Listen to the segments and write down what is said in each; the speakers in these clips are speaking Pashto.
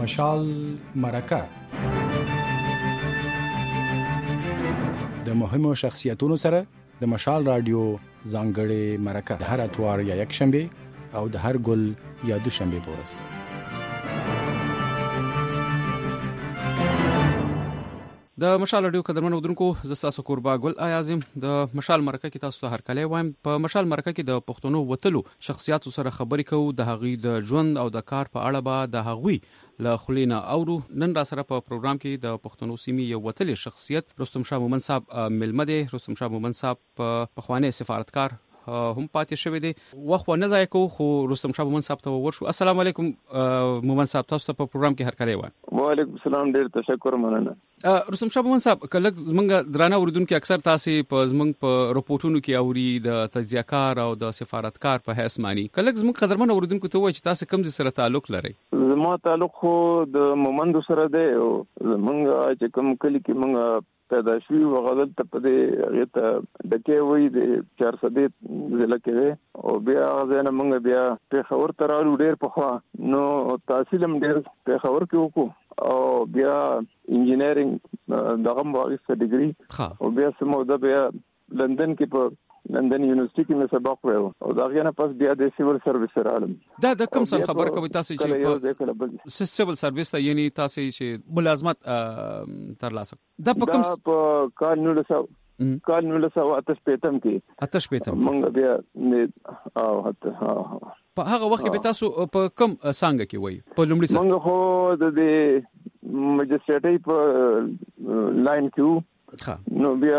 مشال مرکه د مهمو شخصیتونو سره د مشال رادیو ځانګړې مرکه د هر اتوار یا یک شنبه او د هر ګل یا دوشنبه پورس. د مشال رادیو قدرمنو ودونکو زستاسو قربا ګل اعظم د مشال مرکه کې تاسو ته هر کله وایم. په مشال مرکه کې د پښتنو وتلو شخصیت سره خبرې کوو، د هغوی د ژوند او د کار په اړه به د هغوی له خلینا اورو. نن را سره په پروګرام کې د پښتنو سیمې یو وتلې شخصیت رستم شاه مومن صاحب ملمه دی. رستم شاه مومن صاحب په پخوانی سفارتکار هم پاتې شوی دی. وخت نه ضایع کوو، خو رستم شاه مومن صاحب ته ورشو. السلام علیکم مومن صاحب، تاسو ته په پروګرام کې هر کله وایم. وعلیکم السلام، ډیر تشکر، مننه. رستم شاه مومن صاحب، کله زمونږ درانه اوریدونکو اکثر تاسو په زمونږ په رپورټونو کې اوري د تجزیه‌کار او د سفارتکار په حیث مانی. کله زمونږ قدرمن اوریدونکو ته وایي چې تاسو کوم ځای سره تعلق لرئ؟ زما تعلق خو د مومندو سره دی او زمونږ چې کوم کلی کې مونږ پیدا شوي وغدل ته په دې هغه ته ډکه وي د 400 ضلع کې او بیا ځنه مونږ بیا په خبر ترالو ډیر په خوا نو تحصیل هم ډیر په خبر کې وکړو او بیا انجینرینګ دغه ماغه ډیګري او بیا سمو د بیا لندن کې په لندن یونیورسيټي کې مې سبق وایو او دا غنه پس بیا د سیول سرویس رالم. دا د کوم څه خبر کوي تاسو چې سیول سرویس ته یعنی تاسو چې ملازمت ترلاسه دا په کوم کال 1988 پیتم کې مونږ بیا او په هغه وخت کې تاسو په کوم څنګه کې وای په لومړي څنګه مونږ خو د مجستریټي په لاین کې نو بیا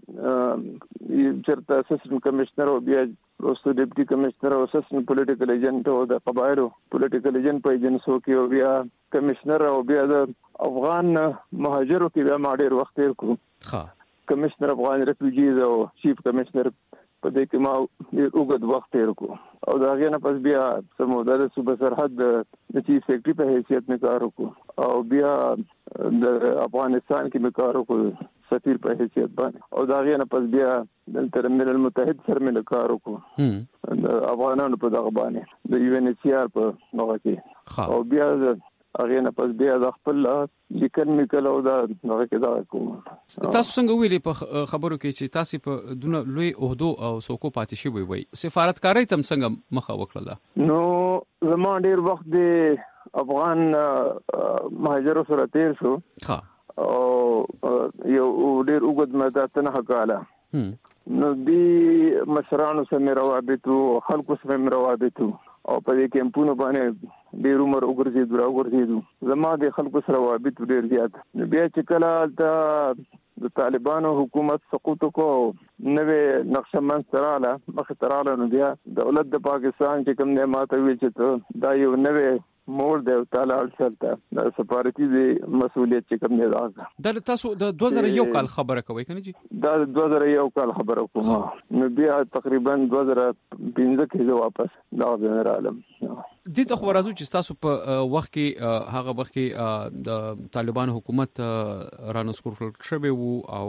چرته اسسټنټ کمشنر او بیا وروسته ډیپټي کمشنر او اسسټنټ پولیټیکل ایجنټ او د قبایلو پولیټیکل ایجنټ په ایجنسو کې او بیا کمشنر او بیا د افغان مهاجرو کې بیا ما ډیر وخت تیر کړو. کمشنر افغان ریفیوجیز او چیف کمشنر په دې کې ما ډیر وګد وخت تیر کړو او دا غنه پس بیا سموده د صوبه سرحد د چیف سیکرټری په حیثیت مې کار وکړو او بیا د افغانستان کې مې کار وکړو سفیر په حیثیت باندې او دا غنه پس بیا د ملل متحد سره مې کار وکړو د افغانانو په دغه باندې د یو ان ایچ سی آر په نوغه کې او بیا هغه نه پس بیا د خپل لیکن میکل او دا هغه کې دا کوم. تاسو څنګه ویلي په خبرو کې چې تاسو په دونه لوی عہدو او سوکو پاتې شوی وي، سفارتکاري تم څنګه مخه وکړه؟ نو زموږ ډیر وخت د افغان مهاجرو سره تیر شو او یو ډیر وګد مدته نه حقاله نو دی مشرانو سره روابط او خلکو سره روابط او په دې کمپونو باندې ډیر عمر وګرځیدو زما د خلکو سره روابط ډیر زیات. بیا چې کله د طالبانو حکومت سقوط کو نوې نقشه منځراله مختراله نو بیا دولت د پاکستان چې کوم نه ماته وی چې دا یو نوې مور د تعالی سره د سفارتي مسؤلیت چې کوم نه راغله. دا تاسو د 2001 کال خبره کوي کنه جی؟ دا 2001 کال خبره کوم نو بیا تقریبا 2015 کې زه واپس دا جنرالم دې ته خو راځو چې تاسو په وخت کې هغه وخت کې د طالبانو حکومت رانسکور شوی وو او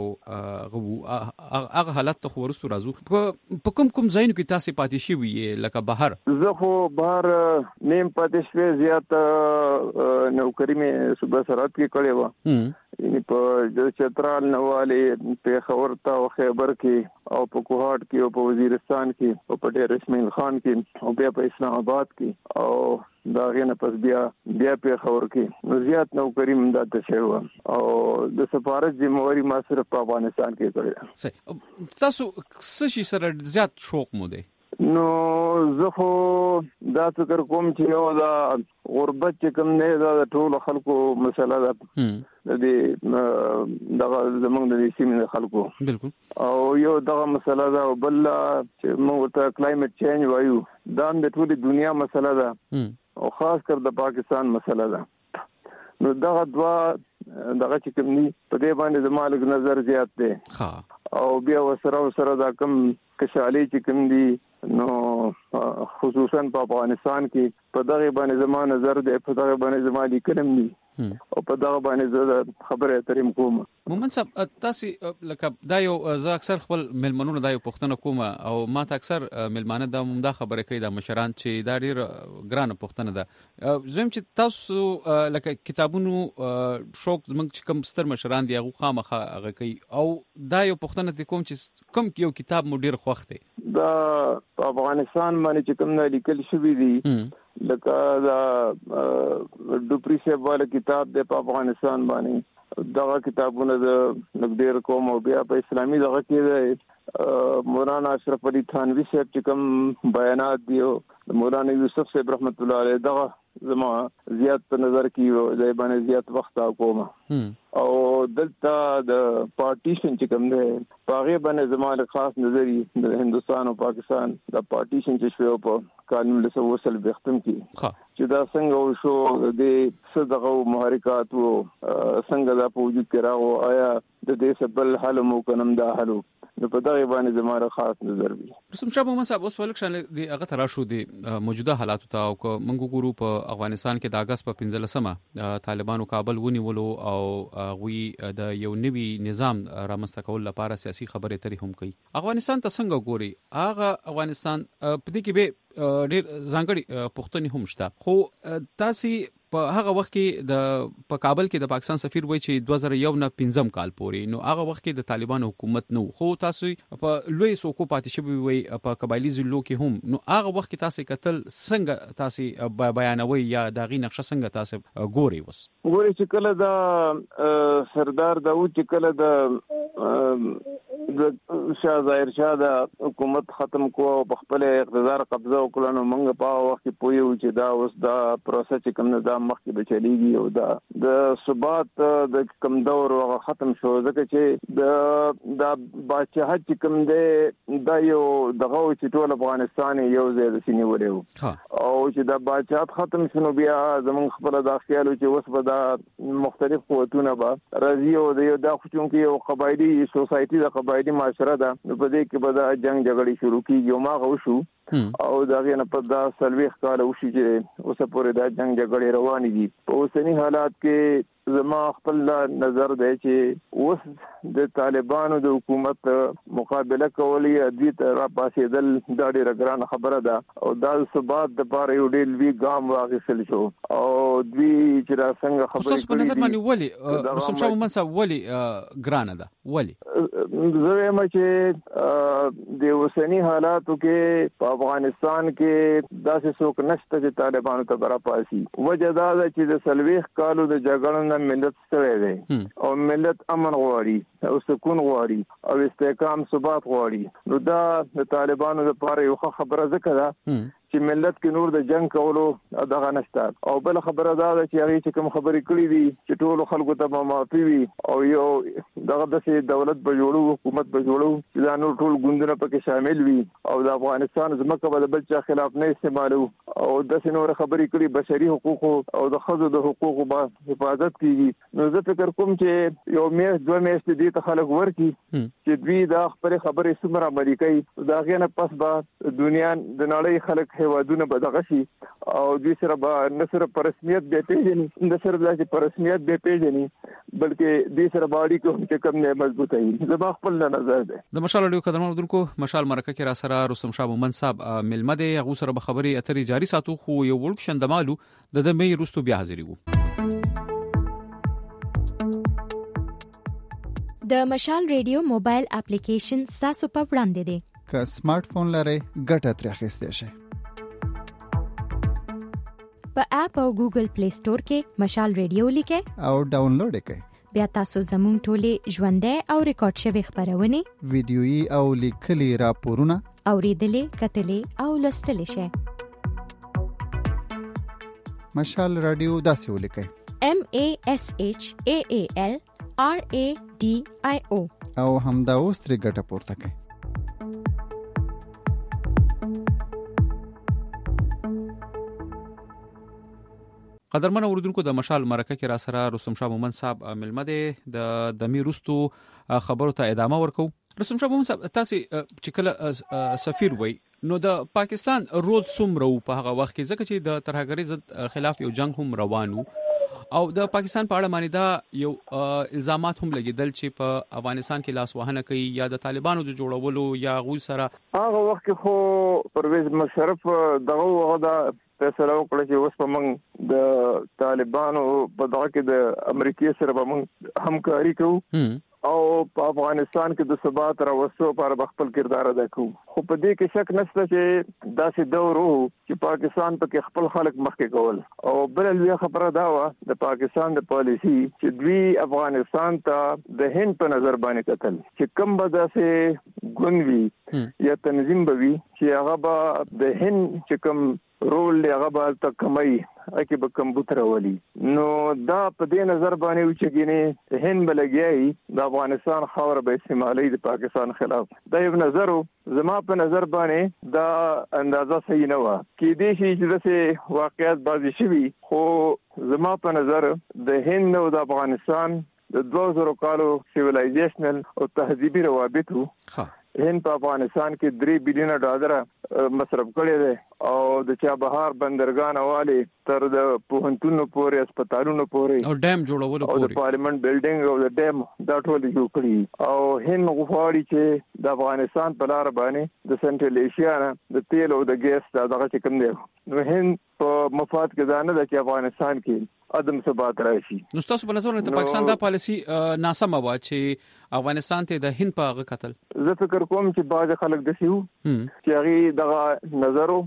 هغه حالت ته ورستو راځو. په کوم ځایونو کې تاسو پاتې شوی لکه بهر؟ زه خو بهر نیم پاتې شوی، زیات نوکری مې صوبه سرحد کې کړې و، یعنی په چترال نواله په خبر تا او خیبر کې او په کوهاټ کې او په وزیرستان کې او په ډیر اسماعیل خان کې او بیا په اسلام آباد کې او دا غنه پس بیا په خبر کې نو زیات نوکری مندات شوی او د سفارت ذمہواری ما صرف په افغانستان کې کړې. تاسو څه شي سره زیات شوق مو دی؟ نو زه خو دا فکر کوم چې یو دا غربت چې کوم نه دا ټول خلکو مسله ده د دغه زمونږ د سیمې خلکو بالکل او یو دغه مسله ده او بل چې موږ ته کلایمټ چینج وایو دا د ټولې دنیا مسله ده او خاص کر د پاکستان مسله ده. نو دغه دوا دغه چې کوم ني په دې باندې د مالک نظر زیات دی او بیا وسره دا کوم کشالي چې کوم دي نو خصوصا په افغانستان کې په دغه باندې زموږ نظر دی، په دغه باندې زموږ لیکنم دي او په دغه باندې زه خبره اترې کوم مومن صاحب تاسو لکه دا یو زه اکثر خپل ملمنونو دا یو پوښتنه کوم او ما ته اکثر ملمانه دا خبره کوي دا مشران چې دا ډیر ګرانه پوښتنه ده زم چې تاسو لکه کتابونو شوق زموږ چې کوم ستر مشران دی هغه خامخا هغه کوي او دا یو پوښتنه کوم چې کوم یو کتاب مو ډیر خوښ دی دا افغانستان باندې چې کوم نه لیکل شوی دی لکه دا ډوپری صاحب والا کتاب د افغانستان باندې دغه کتابونه د نګدیر کوم او بیا په اسلامي دغه کې مولانا اشرف علي تھانوی صاحب چې کوم بیانات دی او مولانا یوسف صاحب رحمت الله علیه دغه زما زیات په نظر کې او د باندې زیات وخت کوم او دلته د پارټیشن چې کوم دی هغه باندې زما خاص نظری د هندستان او پاکستان د پارټیشن چې شوی په قانون له وصل بختم کې چې دا څنګه شو د صدقه او محرکات او څنګه دا په وجود کې راغو آیا د دې سبل حل مو کنم دا حلو نو په دغه باندې زموږ خاص نظر وي. رسوم شاه محمد صاحب اوس ولکشن دی هغه ترا شو دی موجوده حالات ته او منګو ګورو په افغانستان کې د اگست په 15مه طالبانو کابل ونیولو او غوي د یو نوي نظام رامنځته کول لپاره سیاسي خبرې ترې هم کوي. افغانستان ته څنګه ګوري هغه افغانستان په دې کې به ډېر ځانګړي پښتني هم شته خو تاسو په هغه وخت کې د په کابل کې د پاکستان سفیر وای چې 2001 نه 15 کال پورې نو هغه وخت کې د طالبانو حکومت نو خو تاسو په لوی سوکو پاتې شوی وای په قبایلی ضلعو کې هم نو هغه وخت کې تاسو قتل څنګه تاسو بیانوي یا دغه نقشه څنګه تاسو ګوري ګوري چې کله دا سردار داوود چې کله د شاه ظاهر شاه د حکومت ختم کو په خپل اقتدار قبضه وکړ نو موږ په هغه وخت کې پویو چې دا اوس دا پروسه چې کوم دا مخکې به چلیږي او دا د ثبات د کم دور هغه ختم شو ځکه چې د بادشاہت چې کوم دی دا یو دغه چې ټول افغانستان یو ځای د سینې وړو او چې د بادشاہت ختم شنو بیا زمون خپل د خیالو چې اوس به دا مختلف قوتونه به راځي او د خصوصي کې یو قبایلی سوسایټي د قبایلی معاشره ده نو په دې کې به دا جنگ جګړې شروع کیږي او ما غوښو او داغه نه په دا سلويخ کال وشي چې اوسه پورې دا جنگ جګړې روانې دي په اوسنی حالات کې زما خپل نظر دی چې اوس د طالبانو د حکومت مقابله کولای دي تر پاسېدل دا ډیره ګرانه خبره ده او دا ثبات د پاره یو ډیر وی ګام واغسل شو او دوی چې را څنګه خبرې تاسو په نظر باندې ولي رسوم شاه محمد صاحب ولي ګرانه ده ولي زه وایم چې د اوسنی حالاتو کې په افغانستان کې داسې څوک نشته چې طالبانو ته برا پاسي وجه دا ده چې د سلويخ کالو د جګړې ملت ستړی دی او ملت امن غواړي او سکون غواړي او استحکام ثبات غواړي نو دا د طالبانو لپاره یو خبره ذکر ده چې ملت کې نور د جنگ کولو دغه نشته او بل خبره دا ده چې هغه چې کوم خبرې کړې دي چې ټول خلکو ته معافي وي او یو دغه د دولت به جوړو حکومت به جوړو چې دا نور ټول ګوندونه پکې شامل وي او د افغانستان ځمکه به د بل چا خلاف نه استعمالو او د نور خبرې کړې بشري حقوق او د خځو د حقوقو به حفاظت کیږي نو زه فکر کوم چې یو میاشت دوه میاشتې دې ته خلک ورکی چې دوی دا خبرې څومره عملي کوي دا غینه پس به دنیا د نړۍ خلک هیوادونه به دغه شي او دوی سره به نه صرف په رسمیت به پیژني نه صرف داسې په رسمیت به پیژني بلکې دوی سره به اړیکې هم چې کوم نه مضبوطه وي زما خپل نظر دی. د مشال اډیو قدرمنو درکو مشال مرکه کې را سره رسوم شاه محمد صاحب ملمه دی هغه سره به خبرې اترې جاری ساتو خو یو ورک شندمالو د مې رستو بیا حاضرې وو. د مشال ریډیو موبایل اپلیکیشن تاسو په وړاندې دی که سمارټ فون لرئ ګټه ترې اخیستی شئ. په اپ او ګوګل پلی سٹور کې مشال ریډیو لیکئ او ډاونلوډ کړئ بیا تاسو زموږ ټولې ژوندۍ او ریکارډ شوی خبرونه ویډیويي او لیکلي راپورونه اوریدلې کتلې او لوستلې شئ. مشال رادیو داسې ولیکئ MASHAAL RADIO او همدا اوس ترې ګټه پورته کړئ. قدرمن اوردونکو د مشال مرکه کې را سره رسوم شاه محمد صاحب ملمه دی د میرستو خبرو ته ادامه ورکو. رسوم شاه محمد صاحب تاسو چې کله سفیر وای نو د پاکستان رول څومره په هغه وخت کې ځکه چې د ترهګرۍ ضد خلاف یو جنگ هم روانو او د پاکستان په اړه باندې دا یو الزامات هم لګیدل چې په افغانستان کې لاس وهنه کوي یا د طالبانو د جوړولو یا غوي سره هغه وخت خو پرویز مشرف دغه وغدا فیصله وکړه چې اوس په موږ د طالبانو په دغه کې د امریکای سره به موږ همکاري کوو او په افغانستان کې د ثبات راوستو لپاره خپل کردار ادا کوو. خو په دې کې شک نشته چې داسې دور وو چې پاکستان په کې خپل خلک مخکې کول او بل لوی خبره دا و د پاکستان د پالیسی چې دوی افغانستان ته د هند په نظر باندې کتل چې کوم به داسې ګوندوي یا تنظیم به وي چې هغه به د هند چې کوم رول هغه به ته کمای اکی به کمپیوټر ولي نو دا په دې نظر باندې و چې ګینه هند بلګیای د افغانستان خاور به استعمالي د پاکستان خلاف دا یو نظر زما په نظر باندې دا اندازه صحیح نه و کې دې شي چې دغه واقعیت بازی شوي خو زما په نظر د هند او د افغانستان د 2000 کالو سیویلایزیشنل او تهذیبي روابطو هند په افغانستان کې $3 بلین مصرف کړی دی او د چابهار بندرګاه والی تر د پوهنتونو پورې هسپتالونو پورې او ډیم جوړولو پورې او د پارلیمنت بلډینګ او د ډیم دا ټول جوړ کړی او هند غواړي چې د افغانستان په لار باندې د سنټرل ایشیا نه د تیل او د ګیس دغه چې کوم دی نو هند په مفاد کې ځانه د افغانستان کې عدم ثبات راشي. نو تاسو په نظر د پاکستان دا پالیسی ناسمه و چې افغانستان ته د هند په قتل زه فکر کوم چې باج خلک دسیو چې هغه دغه نظرو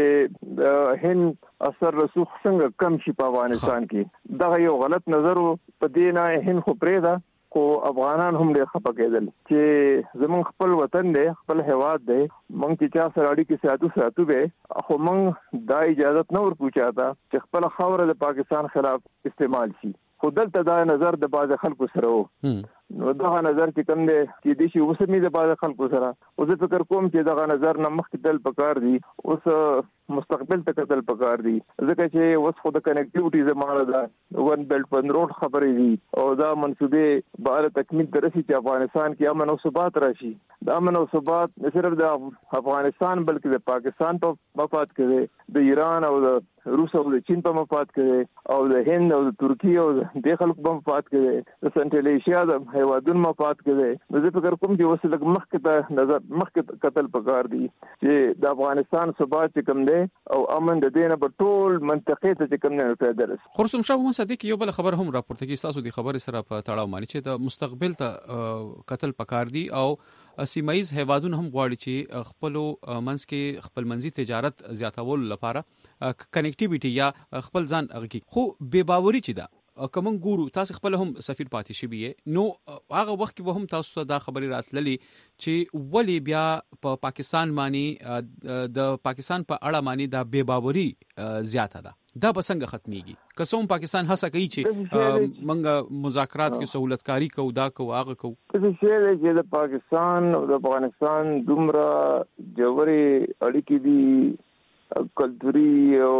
چې د هند اثر رسوخ څنګه کم شي په افغانستان کې دغه یو غلط نظر په دینه هند خو پرېدا کو افغانان هم ډېر خپه کېدل چې زمون خپل وطن دی خپل هواد دی مونږ چې چا سره اړیکې ساتو به خو مونږ دا اجازه نه ورکو چاته چې خپل خاور د پاکستان خلاف استعمال شي خو دلته دا نظر د باز خلکو سره وو نو دا نظر چې کوم دی چې د شي اوسمي د باز خلکو سره او زه فکر کوم چې دا نظر نه مخکې تل پکار دی اوس مستقبل ته کتل پکار دی ځکه چې اوس خو د کنیکټیویټي زمانه ده ون بیلټ ون روډ خبرې دي او دا منصوبې بهر تکمیل درسي چې افغانستان کې امن او ثبات راشي د امن او ثبات نه صرف د افغانستان بلکې د پاکستان په مفاد کې د ایران او د روس او د چین په مفاد کې او د هند او د ترکیه او د خلکو په مفاد کې د سنټرل ایشیا د هیوادونو مفاد کې زه فکر کوم چې اوس لږ مخکې کتل پکار دي چې د افغانستان ثبات چې کوم دی او امن د دینه په ټول منطقې ته چې کوم نه پیدا رس. خرسوم شاه محمد صدیق یو بل خبر هم راپورته کی تاسو د خبرې سره په تړاو مانی چې د مستقبل ته قتل پکار دي او سیمایز هیوادونو هم غواړي چې خپل منځ کې خپل منځي تجارت زیاتول لپاره کنیکټیویټي یا خپل ځان اغږي خو بے باوري چې دا کوم ګورو تاسو خپل هم سفیر پاتې شوی نو هغه وخت کې هم تاسو ته دا خبري راتللی چې ولی بیا په پاکستان باندې د پاکستان په اړه باندې دا بے باوري زیاته ده دا به څنګه ختميږي قسم پاکستان هڅه کوي چې منګه مذاکرات کې سہولتکاری کو دا کو هغه کو څه شی چې د پاکستان او د افغانستان دومره جوړي اړیکې دي کلتوري او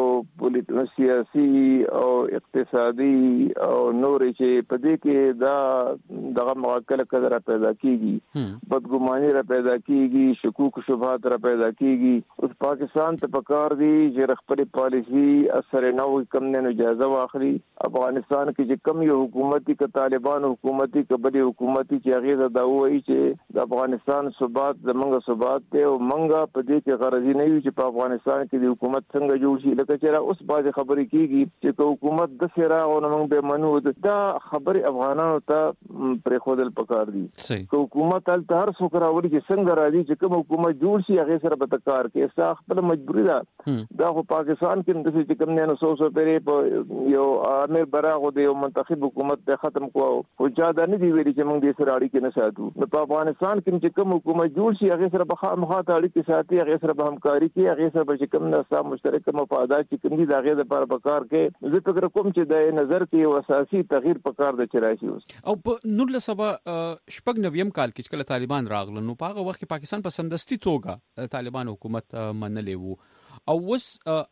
سیاسي او اقتصادي او نور چې په دې کې دا دغه مواقع کله پیدا کیږي بدګماني را پیدا کیږي شکوک شبهات را پیدا کیږي اوس پاکستان ته پکار دي چې خپل پالیسی اثر نه وي کم نه اجازه واخلي افغانستان کې چې کم یو حکومتي ک طالبان حکومتي کبدي حکومتي چې هغه دا وایي چې د افغانستان ثبات زمونږ ثبات دی او مونږه په دې کې غرضی نه وي چې په افغانستان کې د حکومت څنګه جوړ شي لکه چې اوس باز خبرې کیږي چې حکومت د سره او موږ به منو دا خبرې افغانانو ته پر خودل پکار دي چې حکومت تل هر څوک راوړي چې څنګه راځي چې کوم حکومت جوړ شي هغه سره به کار کوي اساس خپل مجبوری ده دا خو پاکستان کې د چې کوم نه 100 پیری په یو امیر براغو د یو منتخب حکومت ته ختم کوو او جاده نه دی ویلي چې موږ دې سره اړیکې نه ساتو په افغانستان کې چې کوم حکومت جوړ شي هغه سره به مخاطب اړیکې ساتي هغه سره به همکاري کوي هغه سره به کوم نه مشترک مفادات چې کوم دي دا غي د لپاره پکار کې زه فکر کوم چې د نظر کې یو اساسي تغییر پکار د چرایشي او په نور لسبا شپږ نویم کال کې کله طالبان راغله نو په هغه وخت کې پاکستان په سمدستي توګه طالبان حکومت منلې وو او وس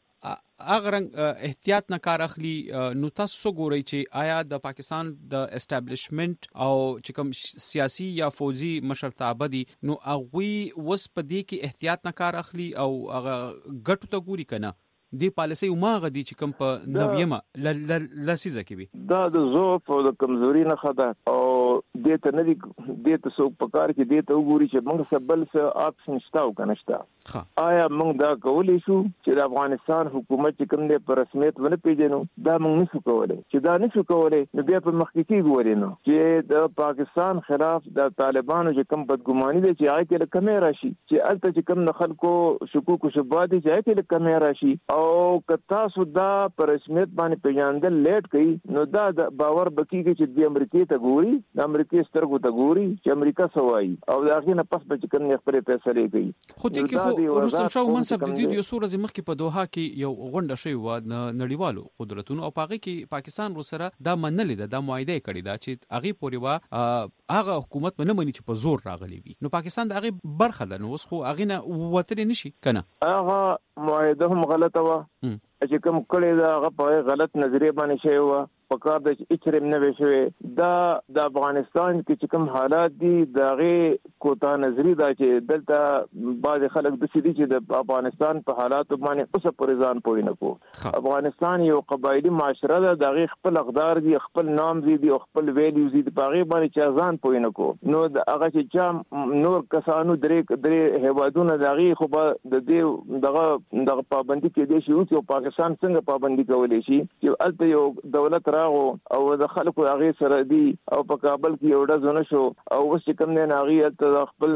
اگر احتیاط نه کار اخلي نو تاسو ګورئ چې آیا د پاکستان د اسټابلیشمنت او چې کوم سیاسي یا فوجي مشرتابه دي نو هغه وس په دې کې احتیاط نه کار اخلي او هغه ګټو ته ګوري کنه دی پالیسي ماغه دي چې کوم په نویمه لسیزه کې وي دا د ضعف او د کمزوري نه خده او دې ته نه دي دې ته څوک په کار کې دې ته وګوري چې موږ سبل څه آپشن شته او کنه شته آیا موږ دا کولی شو چې د افغانستان حکومت چې کوم دې په رسمیت ونه پیژنو دا موږ نشو کولای چې دا نشو کولای نو بیا په مخ کې ګوري نو چې د پاکستان خلاف د طالبانو چې کوم بدګماني دي چې آی کې کمې راشي چې الته چې کوم خلکو شکوک او شبهات دي چې آی کې کمې راشي او کتا سودا په رسمیت باندې پیژندل لیټ کړي نو دا د باور بکیږي چې د امریکای ته ګوري د امریکای سترګو ته ګوري چې امریکا سوای او دا غینه پس به چې کوم خپل فیصله کوي خو دې کې رستم شاه منصب د دې یو سورز مخکې په دوحه کې یو غونډه شوی و نړیوالو قدرتونو او پاغي کې پاکستان سره دا منلې ده دا معاهده کړی دا چې هغه پورې وا هغه حکومت نه مني چې په زور راغلی وي نو پاکستان د هغه برخه ده نو اوس خو هغه نه وتر نشي کنه هغه معاهده هم غلطه و چې کوم کړي دا هغه په غلط نظریه باندې شوی و پکار د اچرم نه وشوي دا د افغانستان کې چې کوم حالات دي دغه کوتا نظری دا چې دلته بعض خلک د سړي چې د افغانستان په حالات باندې اوس پرې ځان پوي نه کو افغانستان یو قبایلی معاشره ده دغه خپل اقدار دي خپل نام دي او خپل ویلیوز دي په هغه باندې چې ځان پوي نه کو نو هغه چې نور کسانو درې هیوادونو دغه خو د دې دغه پابندي کې دي چې پاکستان څنګه پابندي کولای شي چې الته یو دولت او د خلکو هغه سره دي او په کابل کې یو ډزونه شو او اوس کوم نه هغه ته خپل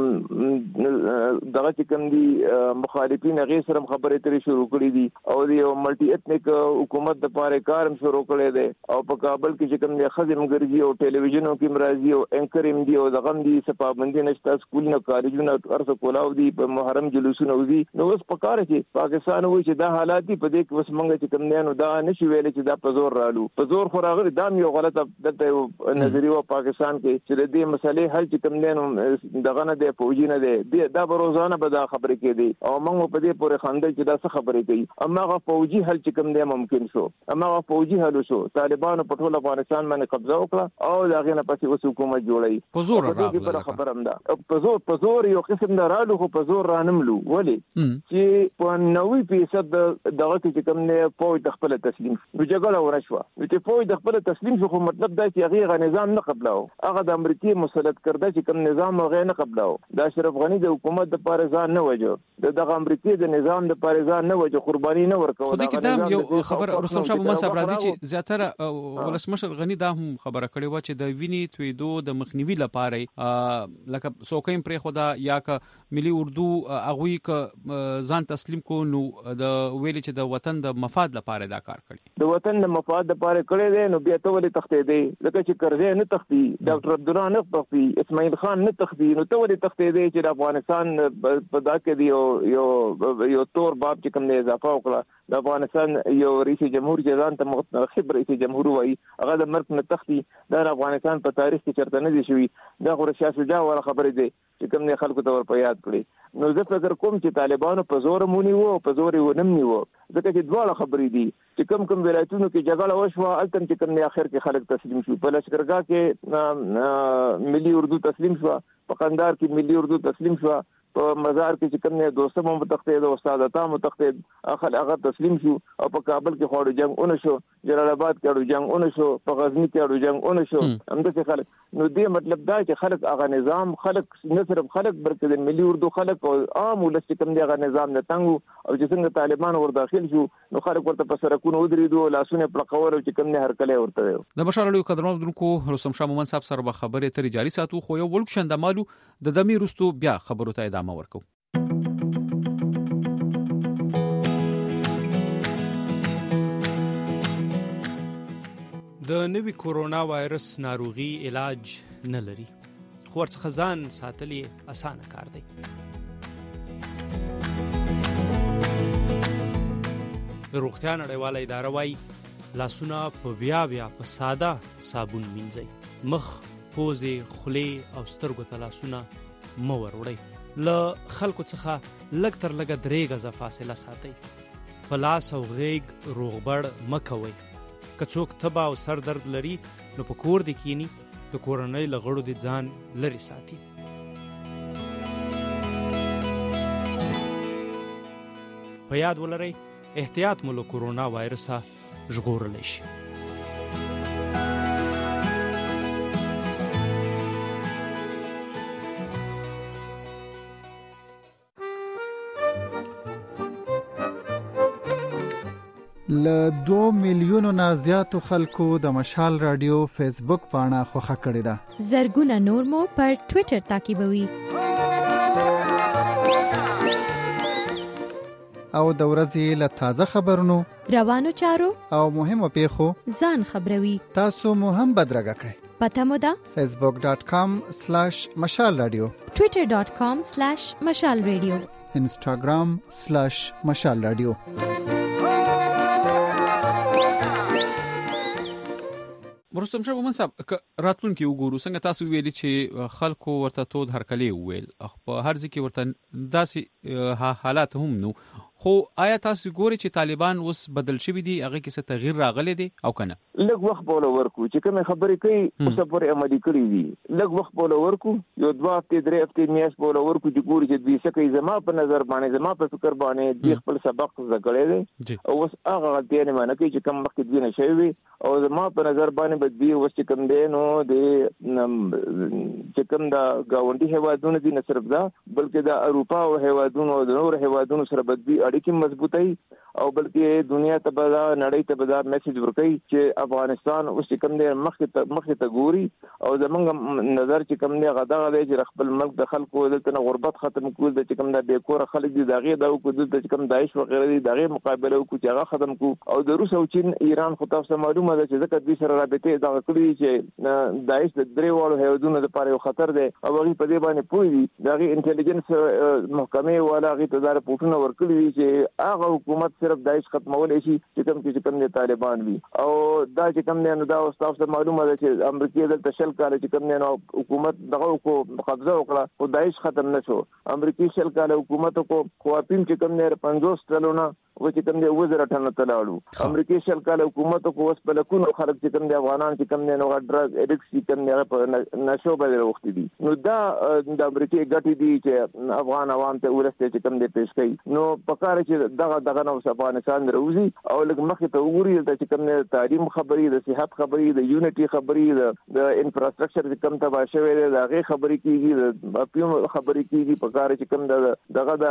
دغه کوم دي مخالفین هغه سره خبرې ترې شروع کړې دي او د یو ملټي ایتنیک حکومت د پاره کارم شروع کړی دی او په کابل کې چې کوم نه خزم ګرځي او ټلویزیونو کې مرাজি او انکریم دي او دغه دي سپابندي نشته سکول نه کالجونه ارڅ کولاو دي په محرم جلوسونه ودي نو اوس په کار چې پاکستان وایي چې دا حالات دي په دې کې اوس موږ چې کوم نه نو دا نشي ویل چې دا په زور رالو په زور خو راغلی دا یو غلطه دلته نظریه و پاکستان کې چې د دې مسلې حل چې کوم نه دغه نه دی فوجي نه دی دا به روزانه به دا خبرې کوي او موږ په دې پورې خندل چې دا څه خبرې کوي اما غو فوجي حل چې کوم نه ممکن شو اما غو فوجي حل شو طالبانو په ټول افغانستان باندې قبضه وکړه او دا غینه پسې اوس حکومت جوړي په زور راغله خبره هم ده په زور یو قسم نه رالو خو په زور رانملو ولی چې په 90% دغه چې کوم نه پوي خپل تسلیم نو جګړه ورشوه چې پوي د خپل تسلیم شو خو مطلب دا چې هغه نظام نه قبلاو هغه د امریکای مسلط کړه چې کوم نظام هغه نه قبلاو دا اشرف غنی د حکومت د پارزان نه وجو دغه امریکای د نظام د پارزان نه وجو قرباني نه ورکو دا کتاب یو خبر رستم شاه منصب راځي چې زیاتره ولسمشر غنی دا هم خبره کړې و چې د ویني تویدو د مخنیوي لپاره لکه څوکیم پر خدا یا ک ملي اردو اغوی ک ځان تسلیم کو نو د ویل چې د وطن د مفاد لپاره دا کار کړي د وطن د مفاد لپاره کړی دی نو بیا ته ولې تختې دی لکه چې کرزی نه تختی ډاکټر عبدالله نه تختی اسماعیل خان نه تختی نو ته ولې تختې دی چې افغانستان په دا کې دی یو تور باب چې کوم نه اضافه وکړه د افغانستان یو رئیس جمهور چې ځان ته متخب رئیس جمهور وایي هغه د مرګ نه تختی دا افغانستان په تاریخ کې چرته نه دي شوی دا خو شاه شجاع ولا خبرې دی چې کوم نه خلکو ته ور په یاد کړی نو زه فکر کوم چې طالبانو په زور مونی وو په زور یې ونمنی وو ځکه چې دواړه خبرې دي چې کوم ولایتونو کې جګړه وشوه التم چې کوم نه اخر کې خلک تسلیم شو په لشکرګاه کې ملي اردو تسلیم شو په قندار کې ملي اردو تسلیم شو په مزار کې چې کوم نه دوستمو متخته د استاد عطا متخته اخل هغه تسلیم شو او په کابل کې خوړو جنگ اون شو جلال آباد کې اړو جنگ اون شو په غزنی کې اړو جنگ اون شو همدغه خلک نو دې مطلب دا چې خلک هغه نظام خلک نه صرف خلک بلکې د ملي اردو خلک او عام ولس کوم دی هغه نظام نه تنګ او چې څنګه طالبان ور داخل شو نو خلک ورته په سرکونو ودرېدو لاسونه پړقول او چې کوم نه هرکله ورته د بشار علي قدرمن درکو رستم شاه مومن صاحب سره خبرې تر جاري ساتو خو یو ولک شندمالو د دمي رستو بیا خبرو ته ادامه ورکو د نوي کورونا وایرس ناروغي علاج نه لري خو ورڅخه ځان ساتل اسانه کار دی د روغتیا نړیواله اداره وايي لاسونه په بیا په ساده صابون مینځئ مخ پوزې خولې او سترګو ته لاسونه مه وروړئ له خلکو څخه لږ تر لږه 3 غزه فاصله ساتئ په لاس او غیږ روغبړ مه کوئ که څوک تبه او سر درد لري نو په کور دی کینی د کورنۍ له غړو د ځان لري ساتي په یاد ولرئ احتیاط مو له کورونا وایرسه ژغورلی شي. له 2 میلیونو نه زیاتو خلکو د مشال رادیو فیسبوک پاڼه خوښه کړې ده. زرګونه نور مو پر ټوئیټر تعقیبوي. او د ورځې له تازه خبرونو، روانو چارو او مهمو پیښو ځان خبروي. تاسو مو هم بدرګه کړئ. پته مو ده facebook.com/مشال رادیو، twitter.com/مشال رادیو، instagram/مشال رادیو. رستم شاه مومن صاحب راتلونکي وګورو څنګه تاسو ویلي چې خلکو ورته تود هرکلی ویل په هر ځکه ورته داسې حالات هم نو، خو آیا تاسو ګوري چې طالبان اوس بدل شوي دي، هغه کې څه تغییر راغلی دی او کنه؟ لږ وخت بوله ورکو چې کومه خبرې کوي اوس پورې عملي کړی دي. لږ وخت بوله ورکو، یو 2 هفته 3 هفته میاشت بوله ورکو چې ګوري چې دوی څه کوي. زما په نظر باندې، زما په فکر باندې دوی خپل سبق زده کړی دی او اوس هغه غلطۍ نه مانه کوي چې کوم وخت دوی نه شوی. او زما په نظر باندې به دوی اوس چې کوم دی نو د چې کوم دا ګاونډي هیوادونه دي، نه صرف دا بلکې د اروپا او هیوادونو او د نور هیوادونو سره به دوی اړیکې مضبوطوي او بلکې دنیا ته به نړۍ ته به دا میسج ورکوي چې افغانستان اوس چې کوم دی مخکې ته ګوري. او زمونږ نظر چې کوم دی غدا دی چې خپل ملک د خلکو دلته غربت ختم کول، د چې کوم دا بې کور خلک دي دغه دا او د چې کوم داعش وغیرہ دي دغه مقابله وکړي چې هغه ختم کو. او د روس او چین ایران خو تاسو معلومه ده چې ځکه دوی سره رابطه دا کړی چې داعش د درې واړو هیوادونو لپاره یو خطر دی او هغه په دې باندې پوي دي. دغه انټيليجنس محکمه والا هغه ته دا رپورټونه ورکړي چې هغه حکومت صرف داعش ختمول شي چې کوم نه طالبان وي. او دا چې کوم نه دا تاسو معلومه ده چې امریکا د تشل کال چې کوم نه حکومت دغه کو قبضه وکړه او داعش ختم نشو. امریکا شل کال حکومت کو خواتین چې کوم نه 50 ټلونه و چې کوم دی وزیر ټنه تلاړو. امریکا شل کال حکومت کو اوس په لکونو خلک چې کوم دی افغانان چې کوم نه ډرګ اډکس چې کوم نه په نشو باندې وخت دي. نو دا د امریکا ګټي دي چې افغان عوام ته ورسته چې کوم دی پیش کوي. نو پکاره چې دغه نو افغانستان روزي او لږ مخې ته وګوري چې کوم نه تعلیم خبري، د صحت خبري، د یونټي خبري، د انفراستراکچر چې کوم تبا شوی دی دغه خبري کیږي، د اپیوم خبري کیږي. پکاره چې کوم دغه د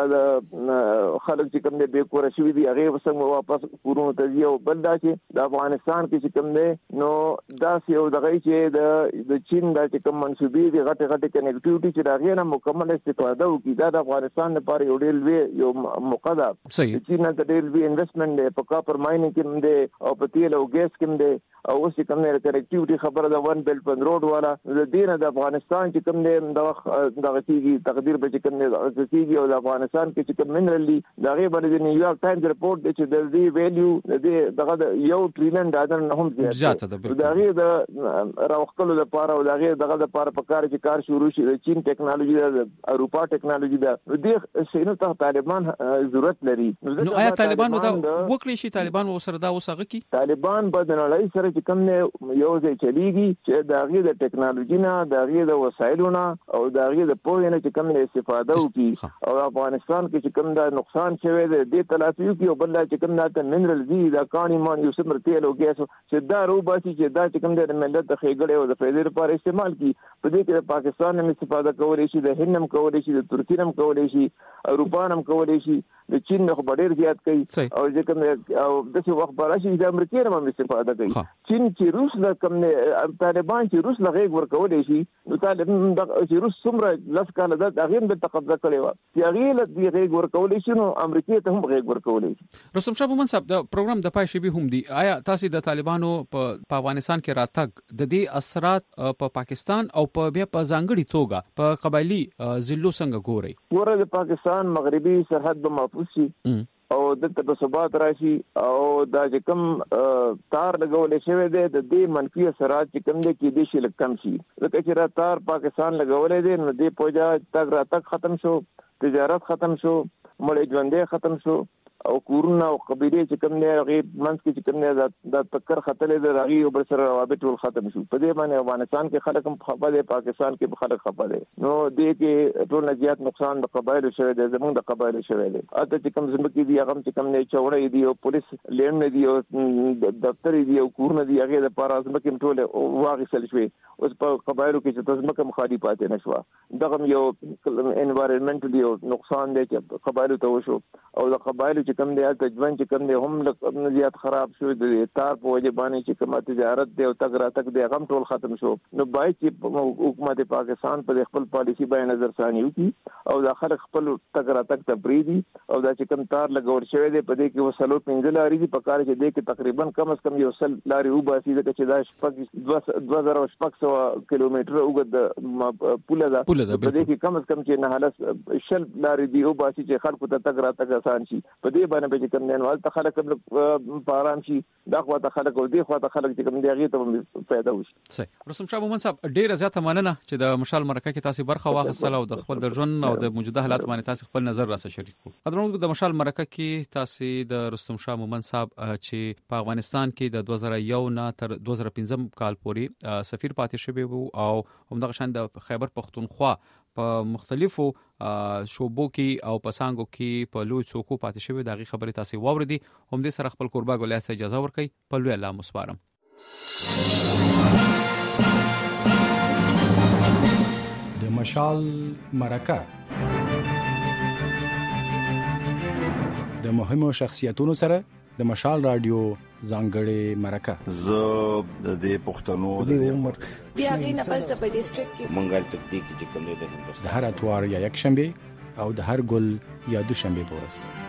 خلک چې کوم دی به کور شوی دی هغه وسنګ واپس کورونو ته یو بل دا چې د افغانستان کې چې کوم دی نو دا یو دغه چې د چین د کوم منسوبي دي غټه کنیکټیویټي چې راغی نه مکمل استفاده وکړي. دا د افغانستان لپاره یو ډېر لوی یو موقع ده. چین د ډېر لوی انویسټمنټ دی په کاپر ماینینګ کې دی او په تیل او ګیس کې دی. او اوس کوم نه کنیکټیویټي خبره ده ون بیلټ ون روډ والا د دینه د افغانستان چې کوم دی دغه کیږي تقدیر به چې کوم دی کیږي. او د افغانستان کې چې کوم منرال دي دغه باندې د نیویارک ټایمز رپورټ دی چې د دې ویلیو دغه $1 ټریلیون نه هم زیات ده. دغه د راوخلو لپاره او دغه لپاره په کار چې کار شروع شي. د چین ټیکنالوژي ده، د اروپا ټیکنالوژي ده. دې شینو ته طالبان ضرورت لري. نو آیا طالبان دا وکړي شي؟ طالبان وسره دا وسغه کی طالبان بدنړی سره چې کوم نه یو ځای چلیږي چې دغه د ټیکنالوژي نه، دغه د وسایلو نه او دغه د پوهې نه چې کوم نه استفاده وکړي. او افغانستان کې چې کوم دا نقصان شوی دی د تلافي کې او بل چې کوم دا منرال دي دا کاني مان یو سمر تیل او ګیس چې دا روباسي چې دا چې کوم د ملت د خېګړې او د فائدې لپاره استعمال کی. په دې کې د پاکستان هم استفاده کولای شي، د هند هم کولای شي، د ترکیه هم کولای شي، اروپا هم کولای شي، د چین نه ډېر زیات کوي. او ځکه او دغه وخت براشي د امریکا هم استفاده کوي. چین چې روس له کوم طالبان چې روس له غیږ ورکولای شي، نو طالبان چې روس څومره لاس کاله د هغه د تقبضه کړي و چې هغه له دې غیږ ورکولای شي، نو امریکا ته هم غیږ ورکولای شي. رستم شاه مومن صاحب د پروګرام د پای شبي هم دي. آیا تاسو د طالبانو په افغانستان کې راتګ د دې اثرات په پاکستان او په بیا په ځانګړي توګه په قبایلی ضلعو څنګه ګوري؟ ګوره د پاکستان مغربي سرحد به محفوظ شي او دلته به ثبات راشي. او دا چې کوم تار لګولې شوی دی د دې منفي اثرات چې کوم دي کې دي شي کم شي. ځکه چې را تار پاکستان لګولې دي نو دې پوجا تک ختم شو، تجارت ختم شو، مړې ژوندې ختم شو او کورونه او قبيله چې کوم نه هغه منځ کې چې کوم نه د تکر خطلې د هغه او بل سره روابط ول ختم شو. په دې باندې افغانستان کې خلک هم خپه دي، پاکستان کې خلک خپه دي. نو دې کې ټول زیات نقصان د قبایلو شوی دی، زموږ د قبایلو شوی دی. اته چې کوم زمکې دي هغه چې کوم نه چوړې دي او پولیس لین دی او دفتر دی او کورونه دی هغه د پاره زمکې ټول واغسل شوی. اوس په قبایلو کې چې زمکه مخالفت پاتې نشو. دغه یو انوایرنمنټلی نقصان دی چې قبایلو ته وشو او د قبایلو چې کوم دی تجوین چې کوم دی هم زیات خراب شو. د تار په وجه باندې چې کومه تجارت دی او تګ راتګ دی هغه ټول ختم شو. نو باید چې حکومت پاکستان په خپل پالیسی باندې نظر ثاني وکړي او د خلک خپل تګ راتګ ته پریدي او دا چې کوم تار لګور شوی دی په دې کې وسلو 15 لاري دي په کار چې دی کې تقریبا کم از کم یو سل لاري وباسي چې دا 2600 کیلومتر وګد پوله ده. په دې کې کم از کم چې نه حالت شل لاري دی وباسي چې خلکو ته تګ راتګ آسان شي. په دې باندې به کوم نه نوال ته خلک په آرام شي، دا خو ته خلک او دې خو ته خلک چې کوم دی هغه ته پیدا وشي. صحیح. رستم شاه مومن صاحب ډیر زیاته مننه چې د مشال مرکه کې تاسو برخه واخیستله او د خپل د ژوند او د موجوده حالات باندې تاسو خپل نظر راسره شریک کړو. قدرمنو د مشال مرکه کې تاسو د رستم شاه مومن صاحب چې په افغانستان کې د 2001 نه تر 2015 کال پورې سفیر پاتې شوی وو او همدغه شان د خیبر پختونخوا په مختلفو شوبو کې او پسانګو کې په لوی څوکو پاتې شوی. دغه خبره تاسو واوریدي. هم دې سره خپل قربا ګولیا ته اجازه ورکړئ. په لوی الله مسپارم. د مشال مرکه د مهمو شخصیتونو سره د مشال رادیو ځانګړې مرکه. زه د دې پښتنو د عمر بیا غینه پس د ډیسټریکټ کې منګل تکتیک چې کوم دی د هر اتوار یا یک شنبه او د هر ګل یا دوشنبه پورس